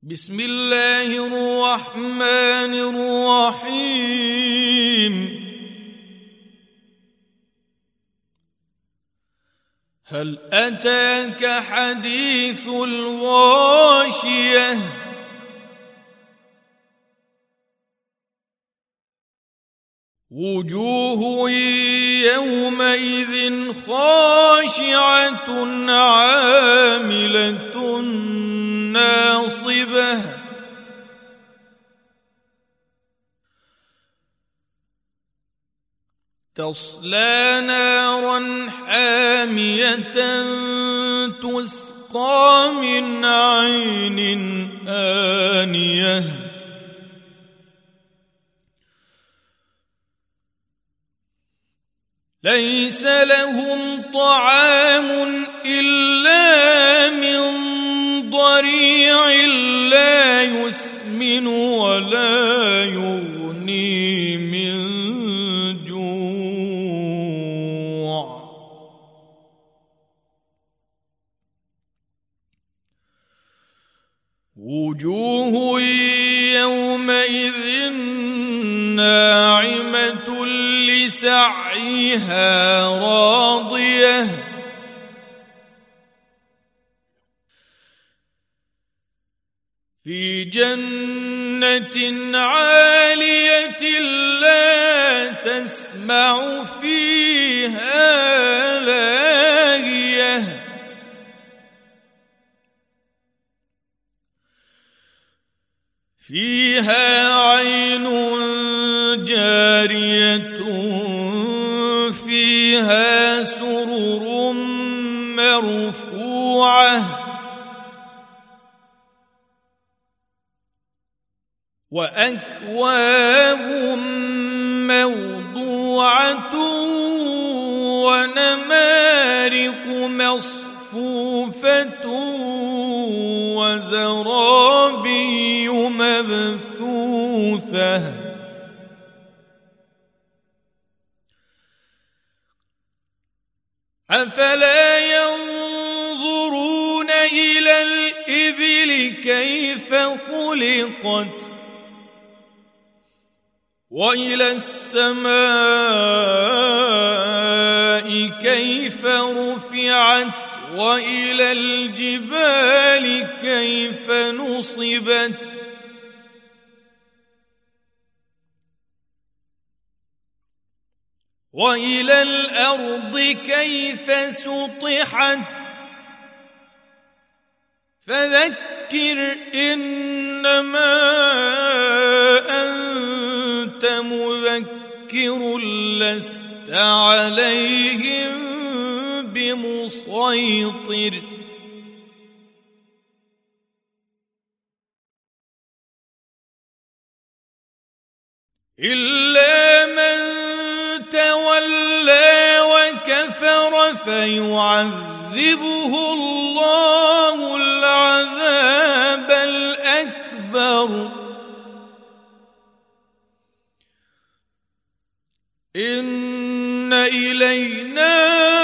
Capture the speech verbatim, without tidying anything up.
بسم الله الرحمن الرحيم. هل أتاك حديث الغاشية؟ وجوه يومئذ خاشعة عاملة ناصبة تصلى نارا حامية تسقى من عين آنية ليس لهم طعام إلا من ضريع لا يسمن ولا يغني من جوع. وجوه يومئذ ناعمة لسعيها راضية في جنة عالية لا تسمع فيها لاغية فيها عين جارية فيها سرر مرفوعة وأكواب موضوعة ونمارق مصفوفة وزرابي مبثوثة أفلا ينظرون إلى الإبل كيف خلقت وإلى السماء كيف رفعت وإلى الجبال كيف نصبت وإلى الأرض كيف سطحت فذكر إنما أنت مذكر لست عليهم بمسيطر إلا من تولى وكفر فيعذبه الله العذاب الأكبر إن إلينا